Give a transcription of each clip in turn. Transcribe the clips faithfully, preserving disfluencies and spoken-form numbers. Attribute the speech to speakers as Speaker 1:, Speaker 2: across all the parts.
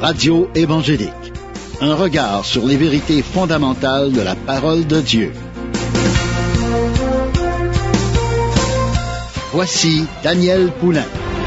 Speaker 1: Radio évangélique. Un regard sur les vérités fondamentales de la parole de Dieu. Voici Daniel Poulain.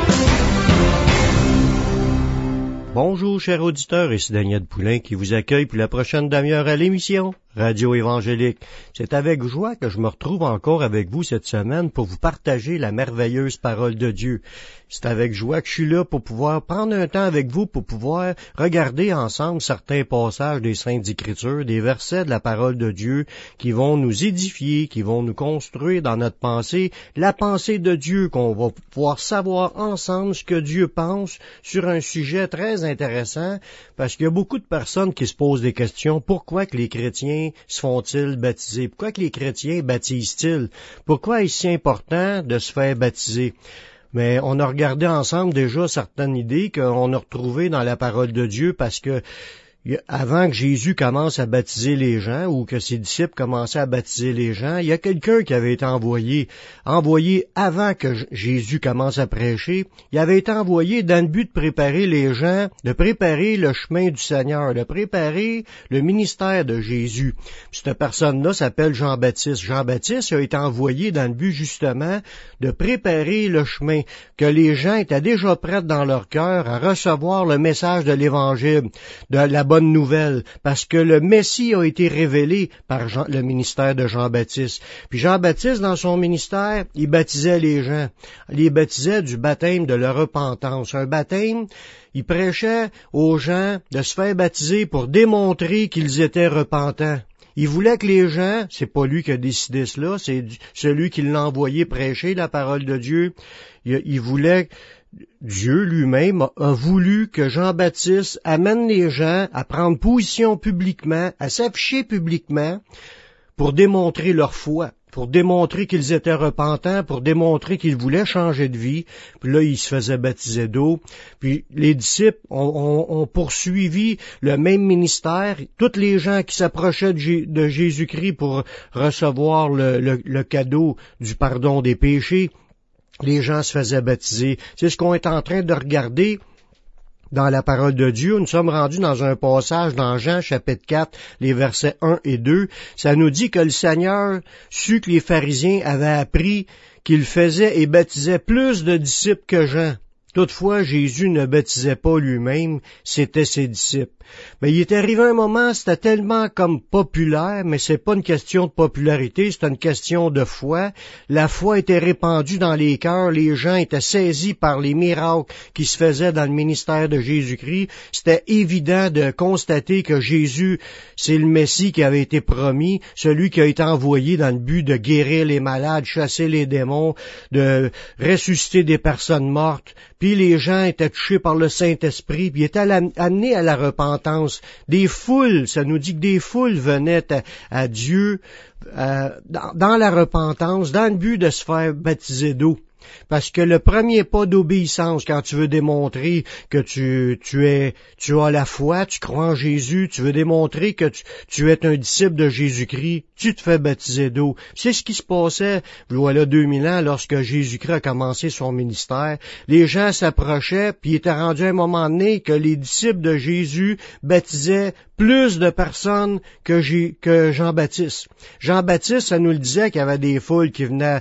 Speaker 2: Bonjour, chers auditeurs, ici Daniel Poulain qui vous accueille pour la prochaine demi-heure à l'émission Radio évangélique. C'est avec joie que je me retrouve encore avec vous cette semaine pour vous partager la merveilleuse parole de Dieu. C'est avec joie que je suis là pour pouvoir prendre un temps avec vous pour pouvoir regarder ensemble certains passages des Saintes Écritures, des versets de la parole de Dieu qui vont nous édifier, qui vont nous construire dans notre pensée, la pensée de Dieu, qu'on va pouvoir savoir ensemble ce que Dieu pense sur un sujet très intéressant, parce qu'il y a beaucoup de personnes qui se posent des questions. Pourquoi que les chrétiens se font-ils baptiser? Pourquoi que les chrétiens baptisent-ils? Pourquoi est-ce si important de se faire baptiser? Mais on a regardé ensemble déjà certaines idées qu'on a retrouvées dans la parole de Dieu, parce que avant que Jésus commence à baptiser les gens, ou que ses disciples commençaient à baptiser les gens, il y a quelqu'un qui avait été envoyé, envoyé avant que Jésus commence à prêcher. Il avait été envoyé dans le but de préparer les gens, de préparer le chemin du Seigneur, de préparer le ministère de Jésus. Puis cette personne-là s'appelle Jean-Baptiste. Jean-Baptiste a été envoyé dans le but justement de préparer le chemin, que les gens étaient déjà prêts dans leur cœur à recevoir le message de l'Évangile, de la bonne nouvelle, parce que le Messie a été révélé par Jean, le ministère de Jean-Baptiste. Puis Jean-Baptiste, dans son ministère, il baptisait les gens. Il les baptisait du baptême de la repentance. Un baptême, il prêchait aux gens de se faire baptiser pour démontrer qu'ils étaient repentants. Il voulait que les gens, c'est pas lui qui a décidé cela, c'est celui qui l'a envoyé prêcher la parole de Dieu. Il, il voulait... Dieu lui-même a voulu que Jean-Baptiste amène les gens à prendre position publiquement, à s'afficher publiquement pour démontrer leur foi, pour démontrer qu'ils étaient repentants, pour démontrer qu'ils voulaient changer de vie. Puis là, ils se faisaient baptiser d'eau. Puis les disciples ont, ont, ont poursuivi le même ministère. Tous les gens qui s'approchaient de, J- de Jésus-Christ pour recevoir le, le, le cadeau du pardon des péchés, les gens se faisaient baptiser. C'est ce qu'on est en train de regarder dans la parole de Dieu. Nous sommes rendus dans un passage dans Jean chapitre quatre, les versets un et deux. Ça nous dit que le Seigneur sut que les pharisiens avaient appris qu'il faisait et baptisait plus de disciples que Jean. Toutefois, Jésus ne baptisait pas lui-même, c'était ses disciples. Mais il est arrivé un moment, c'était tellement comme populaire, mais c'est pas une question de popularité, c'est une question de foi. La foi était répandue dans les cœurs, les gens étaient saisis par les miracles qui se faisaient dans le ministère de Jésus-Christ. C'était évident de constater que Jésus, c'est le Messie qui avait été promis, celui qui a été envoyé dans le but de guérir les malades, chasser les démons, de ressusciter des personnes mortes. Puis les gens étaient touchés par le Saint-Esprit, puis étaient amenés à la repentance. Des foules, ça nous dit que des foules venaient à, à Dieu euh, dans, dans la repentance, dans le but de se faire baptiser d'eau. Parce que le premier pas d'obéissance, quand tu veux démontrer que tu, tu es, tu as la foi, tu crois en Jésus, tu veux démontrer que tu, tu es un disciple de Jésus-Christ, tu te fais baptiser d'eau. C'est ce qui se passait, voilà deux mille ans, lorsque Jésus-Christ a commencé son ministère. Les gens s'approchaient, puis il était rendu à un moment donné que les disciples de Jésus baptisaient plus de personnes que, G- que Jean-Baptiste. Jean-Baptiste, ça nous le disait qu'il y avait des foules qui venaient,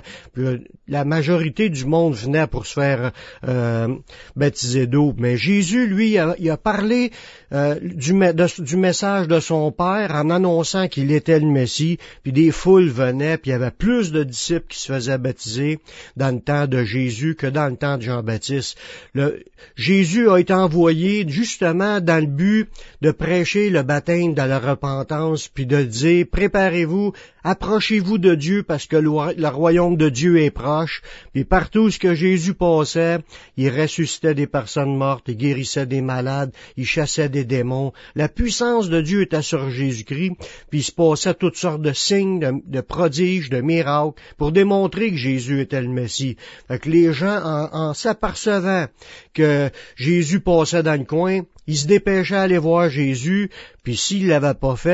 Speaker 2: la majorité du monde venait pour se faire euh, baptiser d'eau. Mais Jésus, lui, il a, il a parlé euh, du, de, du message de son Père en annonçant qu'il était le Messie, puis des foules venaient, puis il y avait plus de disciples qui se faisaient baptiser dans le temps de Jésus que dans le temps de Jean-Baptiste. Le, Jésus a été envoyé justement dans le but de prêcher le baptême de la repentance, puis de dire, préparez-vous, approchez-vous de Dieu, parce que le, le royaume de Dieu est proche. Puis partout où ce que Jésus passait, il ressuscitait des personnes mortes, il guérissait des malades, il chassait des démons. La puissance de Dieu était sur Jésus-Christ, puis il se passait toutes sortes de signes, de, de prodiges, de miracles, pour démontrer que Jésus était le Messie. Fait que les gens, en, en s'apercevant que Jésus passait dans le coin, ils se dépêchaient à aller voir Jésus, puis s'il l'avait pas fait,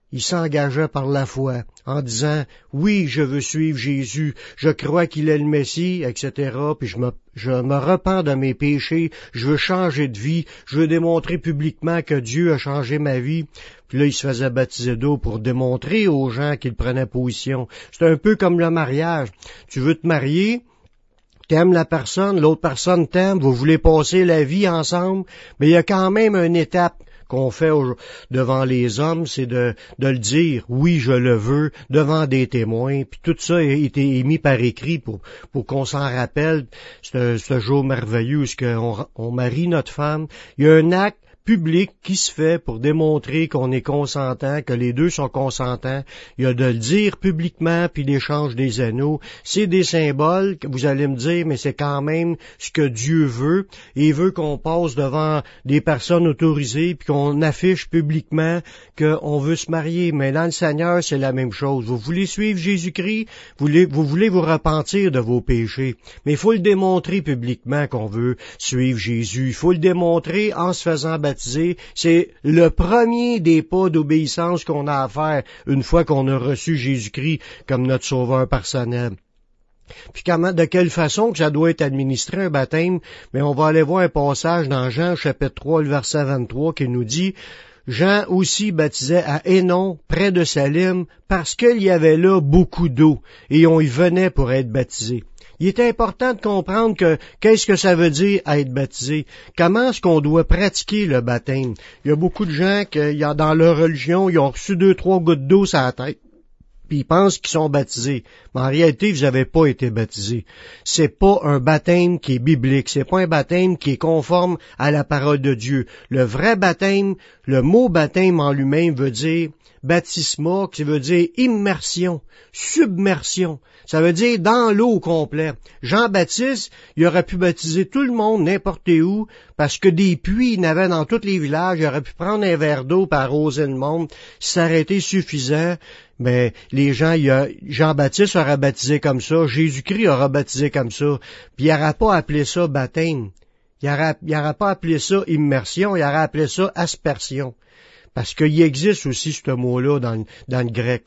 Speaker 2: il s'engageait par la foi, en disant « Oui, je veux suivre Jésus, je crois qu'il est le Messie, et cetera, puis je me, je me repens de mes péchés, je veux changer de vie, je veux démontrer publiquement que Dieu a changé ma vie. » Puis là, il se faisait baptiser d'eau pour démontrer aux gens qu'il prenait position. C'est un peu comme le mariage. Tu veux te marier, t'aimes la personne, l'autre personne t'aime, vous voulez passer la vie ensemble, mais il y a quand même une étape qu'on fait au, devant les hommes, c'est de, de le dire, oui, je le veux, devant des témoins, puis tout ça a été émis par écrit pour, pour qu'on s'en rappelle, ce, ce jour merveilleux où on, on marie notre femme. Il y a un acte public qui se fait pour démontrer qu'on est consentant, que les deux sont consentants. Il y a de le dire publiquement, puis l'échange des anneaux. C'est des symboles, que vous allez me dire, mais c'est quand même ce que Dieu veut. Et il veut qu'on passe devant des personnes autorisées, puis qu'on affiche publiquement qu'on veut se marier. Mais dans le Seigneur, c'est la même chose. Vous voulez suivre Jésus-Christ, vous voulez, vous voulez vous repentir de vos péchés. Mais il faut le démontrer publiquement qu'on veut suivre Jésus. Il faut le démontrer en se faisant baptiser. C'est le premier des pas d'obéissance qu'on a à faire une fois qu'on a reçu Jésus-Christ comme notre sauveur personnel. Puis comment, de quelle façon que ça doit être administré un baptême? Mais on va aller voir un passage dans Jean chapitre trois, le verset vingt-trois, qui nous dit « Jean aussi baptisait à Hénon, près de Salim, parce qu'il y avait là beaucoup d'eau, et on y venait pour être baptisé. » Il est important de comprendre que qu'est-ce que ça veut dire être baptisé. Comment est-ce qu'on doit pratiquer le baptême? Il y a beaucoup de gens qui, dans leur religion, ils ont reçu deux, trois gouttes d'eau sur la tête, puis ils pensent qu'ils sont baptisés. Mais en réalité, vous n'avez pas été baptisés. C'est pas un baptême qui est biblique. C'est pas un baptême qui est conforme à la parole de Dieu. Le vrai baptême, le mot baptême en lui-même veut dire baptisma, qui veut dire immersion, submersion. Ça veut dire dans l'eau au complet. Jean-Baptiste, il aurait pu baptiser tout le monde n'importe où, parce que des puits, il y en avait dans tous les villages, il aurait pu prendre un verre d'eau pour arroser le monde, si ça aurait été suffisant. Mais les gens, il a, Jean-Baptiste aurait baptisé comme ça, Jésus-Christ aurait baptisé comme ça, puis il n'aurait pas appelé ça baptême. Il n'aurait, il n'aurait pas appelé ça immersion, il aurait appelé ça aspersion. Parce qu'il existe aussi ce mot-là dans, dans le grec.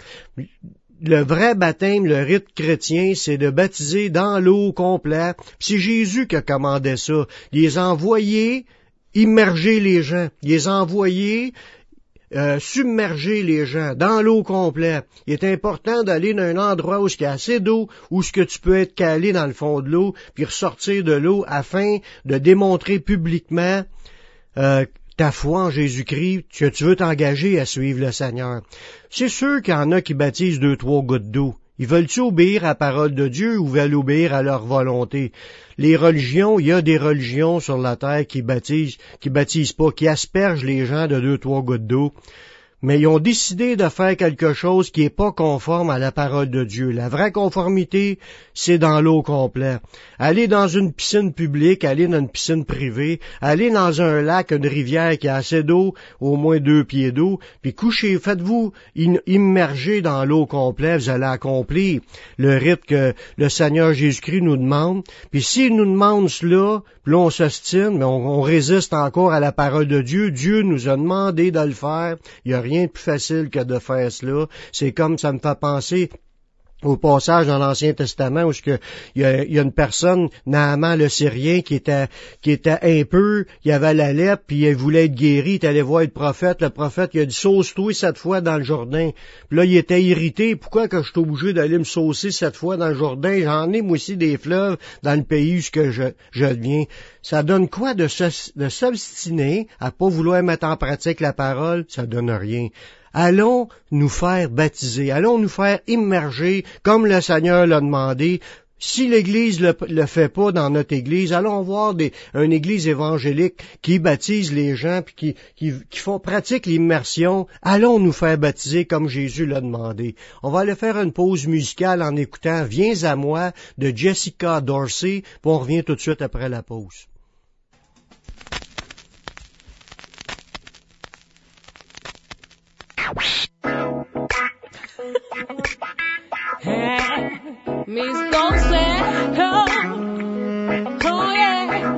Speaker 2: Le vrai baptême, le rite chrétien, c'est de baptiser dans l'eau complète. C'est Jésus qui a commandé ça. Il les a envoyés immerger les gens. Il les a envoyés euh, submerger les gens dans l'eau complète. Il est important d'aller dans un endroit où il y a assez d'eau, où ce que tu peux être calé dans le fond de l'eau, puis ressortir de l'eau afin de démontrer publiquement euh, ta foi en Jésus-Christ, que tu veux t'engager à suivre le Seigneur. C'est sûr qu'il y en a qui baptisent deux, trois gouttes d'eau. Ils veulent-tu obéir à la parole de Dieu ou veulent obéir à leur volonté? Les religions, il y a des religions sur la terre qui baptisent, qui baptisent pas, qui aspergent les gens de deux, trois gouttes d'eau. Mais ils ont décidé de faire quelque chose qui est pas conforme à la parole de Dieu. La vraie conformité, c'est dans l'eau complète. Aller dans une piscine publique, aller dans une piscine privée, aller dans un lac, une rivière qui a assez d'eau, au moins deux pieds d'eau, puis couchez, faites-vous immerger dans l'eau complète, vous allez accomplir le rite que le Seigneur Jésus-Christ nous demande. Puis s'il nous demande cela, puis là on s'ostine, mais on, on résiste encore à la parole de Dieu. Dieu nous a demandé de le faire. Il y a rien de plus facile que de faire cela. C'est comme ça me fait penser au passage dans l'Ancien Testament où il y a, il y a une personne, Naaman le Syrien, qui était qui était impur, il avait la lèpre, puis il voulait être guéri, il est allé voir le prophète, le prophète il a dit « Sauce-toi cette fois dans le Jourdain ». Puis là, il était irrité, pourquoi que je suis obligé d'aller me saucer cette fois dans le Jourdain? J'en ai, moi aussi, des fleuves dans le pays où que je, je viens. Ça donne quoi de, de s'obstiner à pas vouloir mettre en pratique la parole? Ça donne rien. Allons nous faire baptiser, allons nous faire immerger comme le Seigneur l'a demandé. Si l'Église le, le fait pas dans notre Église, allons voir des, une Église évangélique qui baptise les gens puis qui, qui, qui font pratique l'immersion. Allons nous faire baptiser comme Jésus l'a demandé. On va aller faire une pause musicale en écoutant « Viens à moi » de Jessica Dorsey, puis on revient tout de suite après la pause.
Speaker 3: Hey, Miss Dulce, oh, oh yeah.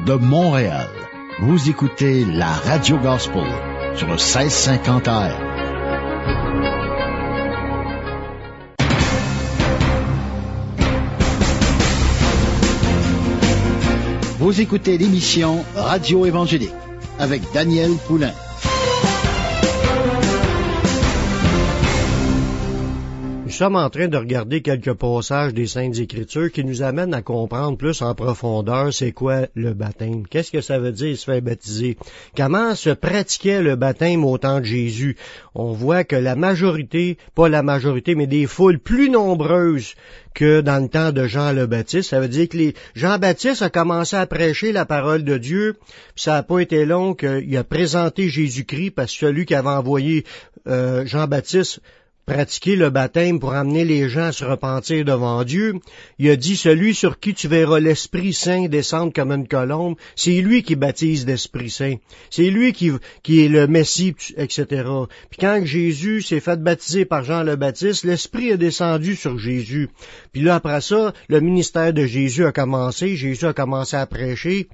Speaker 1: de Montréal. Vous écoutez la Radio Gospel sur le seize cinquante A M. Vous écoutez l'émission Radio Évangélique avec Daniel Poulain.
Speaker 2: Nous sommes en train de regarder quelques passages des Saintes Écritures qui nous amènent à comprendre plus en profondeur c'est quoi le baptême. Qu'est-ce que ça veut dire se faire baptiser? Comment se pratiquait le baptême au temps de Jésus? On voit que la majorité, pas la majorité, mais des foules plus nombreuses que dans le temps de Jean le Baptiste. Ça veut dire que les Jean-Baptiste a commencé à prêcher la parole de Dieu, puis ça n'a pas été long qu'il a présenté Jésus-Christ, parce que celui qui avait envoyé euh, Jean-Baptiste pratiquer le baptême pour amener les gens à se repentir devant Dieu, il a dit, celui sur qui tu verras l'Esprit Saint descendre comme une colombe, c'est lui qui baptise l'Esprit Saint. C'est lui qui, qui est le Messie, et cetera. Puis quand Jésus s'est fait baptiser par Jean le Baptiste, l'Esprit est descendu sur Jésus. Puis là, après ça, le ministère de Jésus a commencé, Jésus a commencé à prêcher.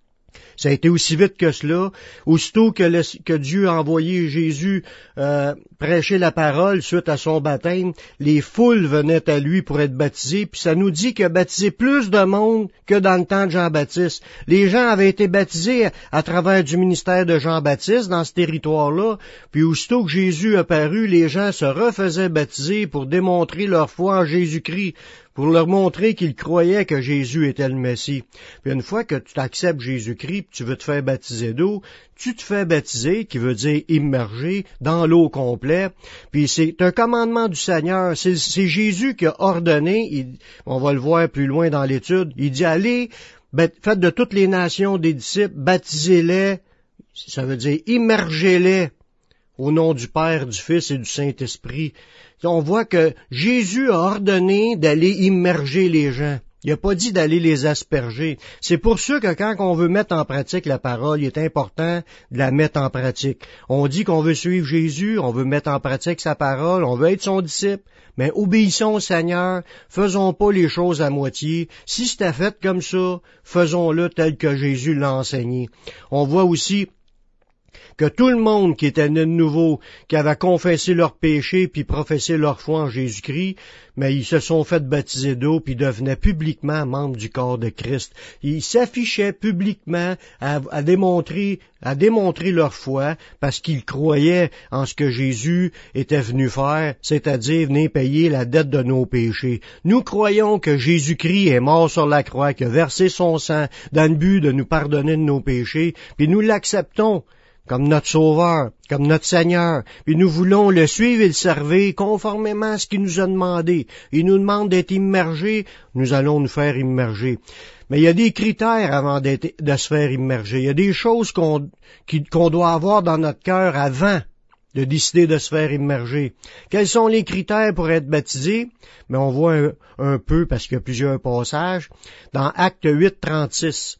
Speaker 2: Ça a été aussi vite que cela. Aussitôt que, le, que Dieu a envoyé Jésus euh, prêcher la parole suite à son baptême, les foules venaient à lui pour être baptisés, puis ça nous dit qu'il a baptisé plus de monde que dans le temps de Jean-Baptiste. Les gens avaient été baptisés à, à travers du ministère de Jean-Baptiste dans ce territoire-là, puis aussitôt que Jésus a paru, les gens se refaisaient baptiser pour démontrer leur foi en Jésus-Christ, pour leur montrer qu'ils croyaient que Jésus était le Messie. Puis une fois que tu acceptes Jésus-Christ, tu veux te faire baptiser d'eau, tu te fais baptiser, qui veut dire immerger, dans l'eau complète. Puis c'est un commandement du Seigneur. C'est, c'est Jésus qui a ordonné, il, on va le voir plus loin dans l'étude, il dit, allez, faites de toutes les nations des disciples, baptisez-les, ça veut dire immergez-les au nom du Père, du Fils et du Saint-Esprit. On voit que Jésus a ordonné d'aller immerger les gens. Il n'a pas dit d'aller les asperger. C'est pour ça que quand on veut mettre en pratique la parole, il est important de la mettre en pratique. On dit qu'on veut suivre Jésus, on veut mettre en pratique sa parole, on veut être son disciple, mais obéissons au Seigneur, faisons pas les choses à moitié. Si c'était fait comme ça, faisons-le tel que Jésus l'a enseigné. On voit aussi que tout le monde qui était né de nouveau, qui avait confessé leurs péchés puis professé leur foi en Jésus-Christ, mais ils se sont fait baptiser d'eau puis devenaient publiquement membres du corps de Christ. Ils s'affichaient publiquement à, à démontrer, à démontrer leur foi parce qu'ils croyaient en ce que Jésus était venu faire, c'est-à-dire venir payer la dette de nos péchés. Nous croyons que Jésus-Christ est mort sur la croix, qu'il a versé son sang dans le but de nous pardonner de nos péchés, puis nous l'acceptons comme notre Sauveur, comme notre Seigneur, puis nous voulons le suivre et le servir conformément à ce qu'il nous a demandé. Il nous demande d'être immergés, nous allons nous faire immerger. Mais il y a des critères avant d'être, de se faire immerger. Il y a des choses qu'on, qui, qu'on doit avoir dans notre cœur avant de décider de se faire immerger. Quels sont les critères pour être baptisé? Mais on voit un, un peu, parce qu'il y a plusieurs passages, dans Acte huit, trente-six.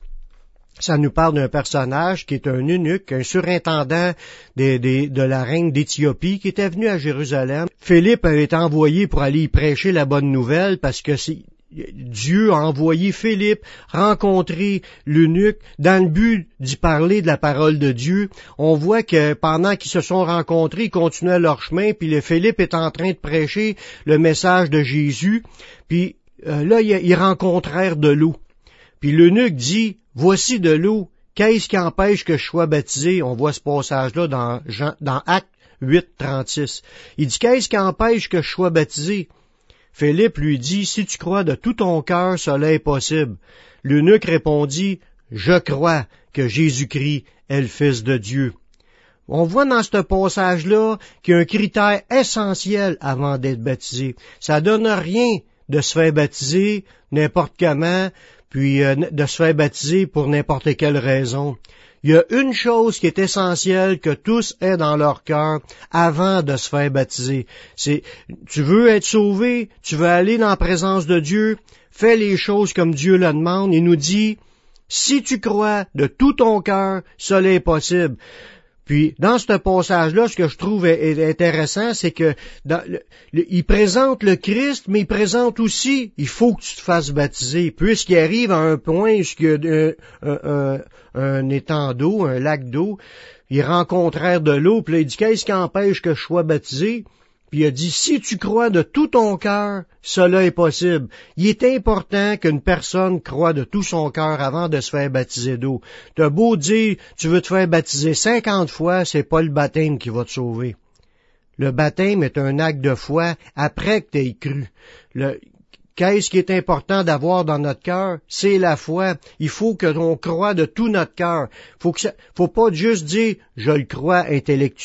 Speaker 2: Ça nous parle d'un personnage qui est un eunuque, un surintendant des, des, de la reine d'Éthiopie qui était venu à Jérusalem. Philippe avait été envoyé pour aller y prêcher la bonne nouvelle parce que c'est, Dieu a envoyé Philippe rencontrer l'eunuque dans le but d'y parler de la parole de Dieu. On voit que pendant qu'ils se sont rencontrés, ils continuaient leur chemin, puis le Philippe est en train de prêcher le message de Jésus. Puis euh, là, ils, ils rencontrèrent de l'eau. Puis l'eunuque dit, voici de l'eau, qu'est-ce qui empêche que je sois baptisé? On voit ce passage-là dans, Jean, dans Acte huit, trente-six. Il dit, qu'est-ce qui empêche que je sois baptisé? Philippe lui dit, si tu crois de tout ton cœur, cela est possible. L'eunuque répondit, je crois que Jésus-Christ est le Fils de Dieu. On voit dans ce passage-là qu'il y a un critère essentiel avant d'être baptisé. Ça donne rien de se faire baptiser n'importe comment, puis euh, de se faire baptiser pour n'importe quelle raison. Il y a une chose qui est essentielle que tous aient dans leur cœur avant de se faire baptiser. C'est, tu veux être sauvé, tu veux aller dans la présence de Dieu, fais les choses comme Dieu le demande. Il nous dit, si tu crois de tout ton cœur, cela est possible. Puis, dans ce passage-là, ce que je trouve est, est intéressant, c'est que dans le, le, il présente le Christ, mais il présente aussi, il faut que tu te fasses baptiser, puisqu'il arrive à un point où il y a un, un, un étang d'eau, un lac d'eau, ils rencontrèrent de l'eau, puis là, il dit, qu'est-ce qui empêche que je sois baptisé? Puis il a dit, si tu crois de tout ton cœur, cela est possible. Il est important qu'une personne croie de tout son cœur avant de se faire baptiser d'eau. T'as beau dire, tu veux te faire baptiser cinquante fois, c'est pas le baptême qui va te sauver. Le baptême est un acte de foi après que tu aies cru. Le, Qu'est-ce qui est important d'avoir dans notre cœur? C'est la foi. Il faut que l'on croie de tout notre cœur. Faut que ça, faut pas juste dire « je le crois intellectuellement ».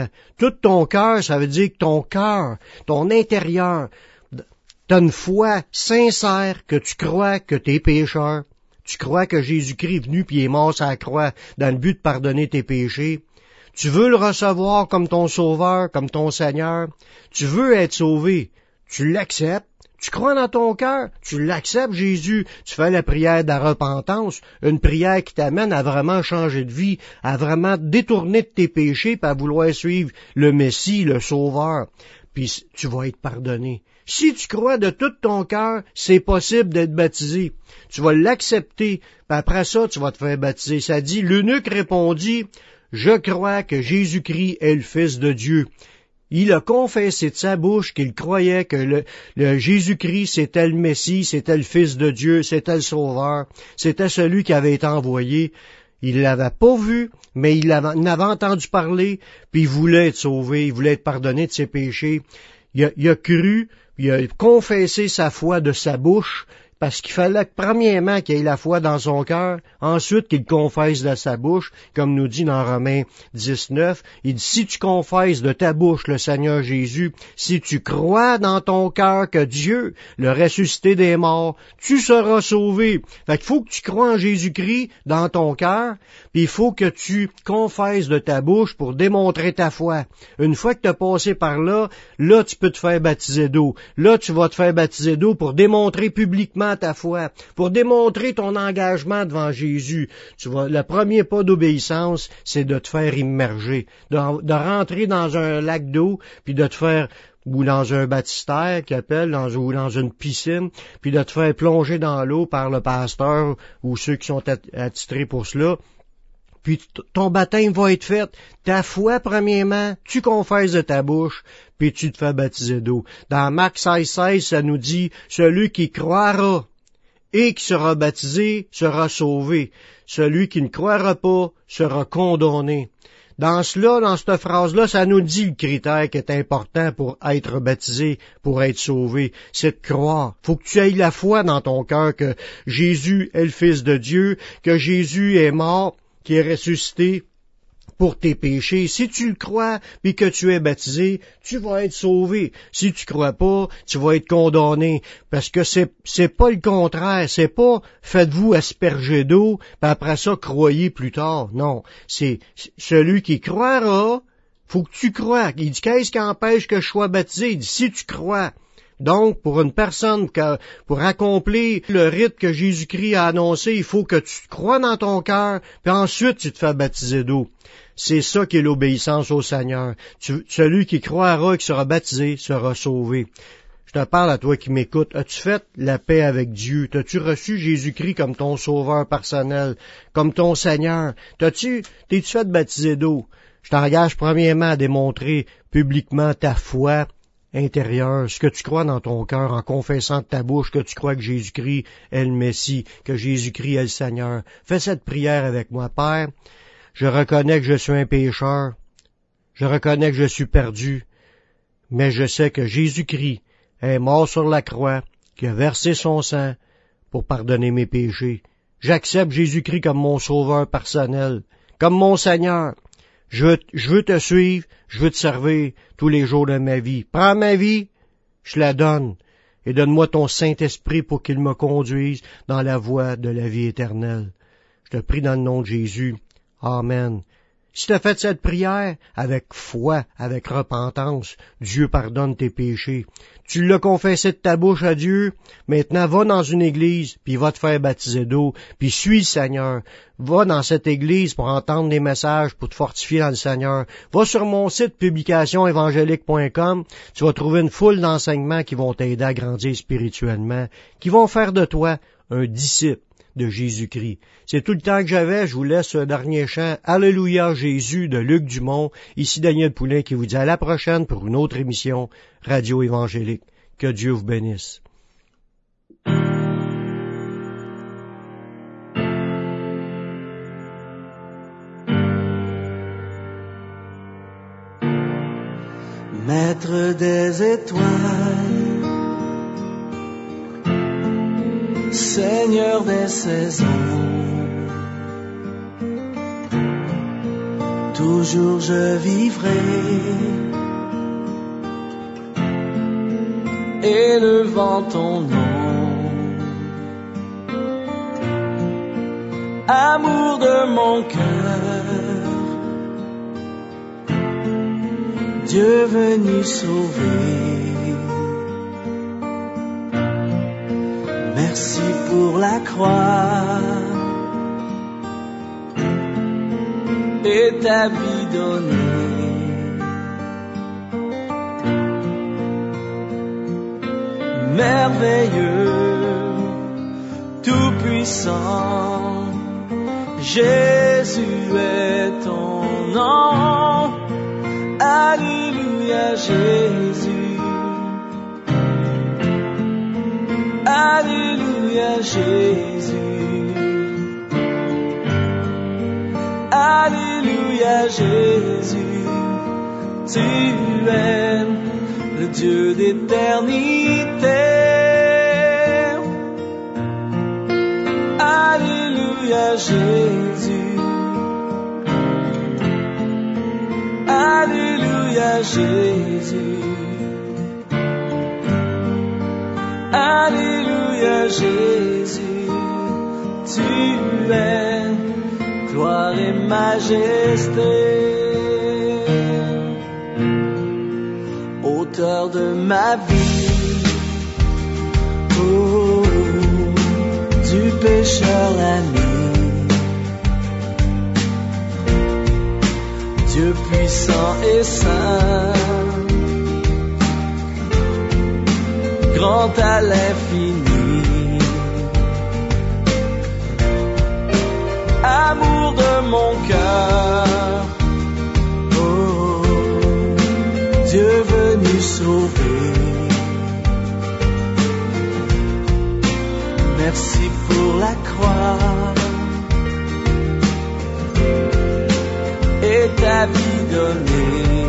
Speaker 2: Tout ton cœur, ça veut dire que ton cœur, ton intérieur, t'as une foi sincère que tu crois que t'es pécheur. Tu crois que Jésus-Christ est venu puis est mort sur la croix dans le but de pardonner tes péchés. Tu veux le recevoir comme ton sauveur, comme ton Seigneur. Tu veux être sauvé. Tu l'acceptes. Tu crois dans ton cœur, tu l'acceptes, Jésus, tu fais la prière de la repentance, une prière qui t'amène à vraiment changer de vie, à vraiment détourner de tes péchés, puis à vouloir suivre le Messie, le Sauveur, puis tu vas être pardonné. Si tu crois de tout ton cœur, c'est possible d'être baptisé. Tu vas l'accepter, puis après ça, tu vas te faire baptiser. Ça dit, l'eunuque répondit, « Je crois que Jésus-Christ est le Fils de Dieu. » Il a confessé de sa bouche qu'il croyait que le, le Jésus-Christ, c'était le Messie, c'était le Fils de Dieu, c'était le Sauveur, c'était celui qui avait été envoyé. Il l'avait pas vu, mais il avait, en avait entendu parler, puis il voulait être sauvé, il voulait être pardonné de ses péchés. Il a, il a cru, il a confessé sa foi de sa bouche, parce qu'il fallait premièrement qu'il ait la foi dans son cœur, ensuite qu'il confesse de sa bouche, comme nous dit dans Romains dix-neuf, il dit, si tu confesses de ta bouche le Seigneur Jésus, si tu crois dans ton cœur que Dieu l'a ressuscité des morts, tu seras sauvé. Fait qu'il faut que tu crois en Jésus-Christ dans ton cœur, puis il faut que tu confesses de ta bouche pour démontrer ta foi. Une fois que tu as passé par là, là tu peux te faire baptiser d'eau. Là tu vas te faire baptiser d'eau pour démontrer publiquement ta foi, pour démontrer ton engagement devant Jésus. Tu vois, le premier pas d'obéissance, c'est de te faire immerger, de, de rentrer dans un lac d'eau, puis de te faire, ou dans un baptistère qui appelle, dans, ou dans une piscine, puis de te faire plonger dans l'eau par le pasteur ou ceux qui sont attitrés pour cela. Puis ton baptême va être fait. Ta foi, premièrement, tu confesses de ta bouche, puis tu te fais baptiser d'eau. Dans Marc seize seize, ça nous dit, celui qui croira et qui sera baptisé sera sauvé. Celui qui ne croira pas sera condamné. Dans cela, dans cette phrase-là, ça nous dit le critère qui est important pour être baptisé, pour être sauvé, c'est de croire. Faut que tu aies la foi dans ton cœur que Jésus est le Fils de Dieu, que Jésus est mort, qui est ressuscité pour tes péchés. Si tu le crois, puis que tu es baptisé, tu vas être sauvé. Si tu crois pas, tu vas être condamné. Parce que c'est, c'est pas le contraire. C'est pas faites-vous asperger d'eau, puis après ça, croyez plus tard. Non. C'est celui qui croira, faut que tu crois. Il dit, qu'est-ce qui empêche que je sois baptisé? Il dit, si tu crois. Donc, pour une personne, pour accomplir le rite que Jésus-Christ a annoncé, il faut que tu crois dans ton cœur, puis ensuite tu te fais baptiser d'eau. C'est ça qui est l'obéissance au Seigneur. Tu, celui qui croira et qui sera baptisé sera sauvé. Je te parle à toi qui m'écoutes. As-tu fait la paix avec Dieu? T'as-tu reçu Jésus-Christ comme ton sauveur personnel, comme ton Seigneur? T'as-tu, t'es-tu fait baptiser d'eau? Je t'engage premièrement à démontrer publiquement ta foi intérieur, ce que tu crois dans ton cœur en confessant de ta bouche que tu crois que Jésus-Christ est le Messie, que Jésus-Christ est le Seigneur. Fais cette prière avec moi. Père, je reconnais que je suis un pécheur, je reconnais que je suis perdu, mais je sais que Jésus-Christ est mort sur la croix, qui a versé son sang pour pardonner mes péchés. J'accepte Jésus-Christ comme mon sauveur personnel, comme mon Seigneur. Je veux, je veux te suivre, je veux te servir tous les jours de ma vie. Prends ma vie, je la donne, et donne-moi ton Saint-Esprit pour qu'il me conduise dans la voie de la vie éternelle. Je te prie dans le nom de Jésus. Amen. Si tu as fait cette prière avec foi, avec repentance, Dieu pardonne tes péchés. Tu l'as confessé de ta bouche à Dieu, maintenant va dans une église, puis va te faire baptiser d'eau, puis suis le Seigneur. Va dans cette église pour entendre des messages, pour te fortifier dans le Seigneur. Va sur mon site publication évangélique point com, tu vas trouver une foule d'enseignements qui vont t'aider à grandir spirituellement, qui vont faire de toi un disciple de Jésus-Christ. C'est tout le temps que j'avais. Je vous laisse ce dernier chant « Alléluia Jésus » de Luc Dumont. Ici Daniel Poulain qui vous dit à la prochaine pour une autre émission Radio Évangélique. Que Dieu vous bénisse.
Speaker 4: Maître des étoiles, Seigneur des saisons, toujours je vivrai, élevant ton nom. Amour de mon cœur, Dieu venu sauver. Merci pour la croix et ta vie donnée. Merveilleux, tout-puissant, Jésus est ton nom. Alléluia Jésus. Alléluia Jésus. Alléluia Jésus. Tu es le Dieu d'éternité. Alléluia Jésus. Alléluia Jésus. Alléluia Jésus, tu es gloire et majesté. Auteur de ma vie, oh, du pécheur l'ami, Dieu puissant et saint, grand à l'infini, amour de mon cœur, oh, Dieu venu sauver. Merci pour la croix et ta vie donnée.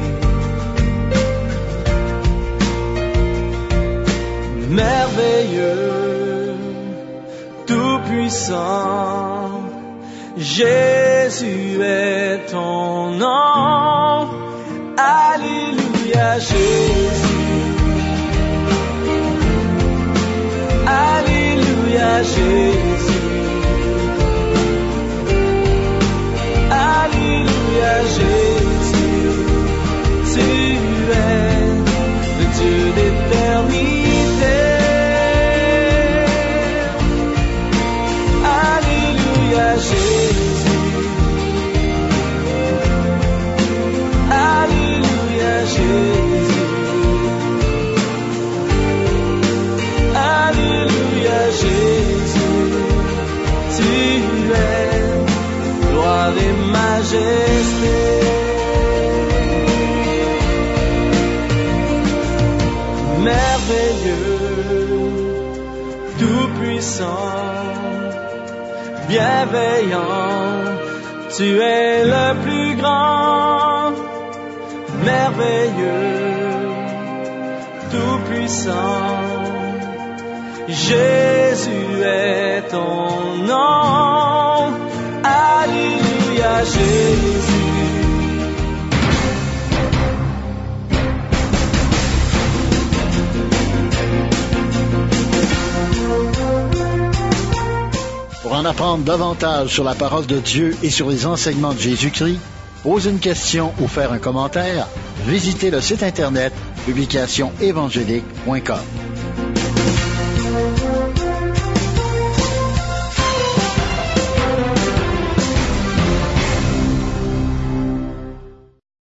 Speaker 4: Merveilleux, tout-puissant, Jésus est ton nom. Alléluia Jésus. Alléluia Jésus. Alléluia Jésus. Tu es le Dieu d'éternité. Alléluia Jésus. Alléluia Jésus. Alléluia Jésus. Tu es gloire et majesté. Merveilleux, tout-puissant, bienveillant, tu es le plus grand. Merveilleux, tout-puissant, Jésus est ton nom. Alléluia Jésus.
Speaker 1: Pour en apprendre davantage sur la parole de Dieu et sur les enseignements de Jésus-Christ, poser une question ou faire un commentaire, visitez le site internet publication évangélique point com.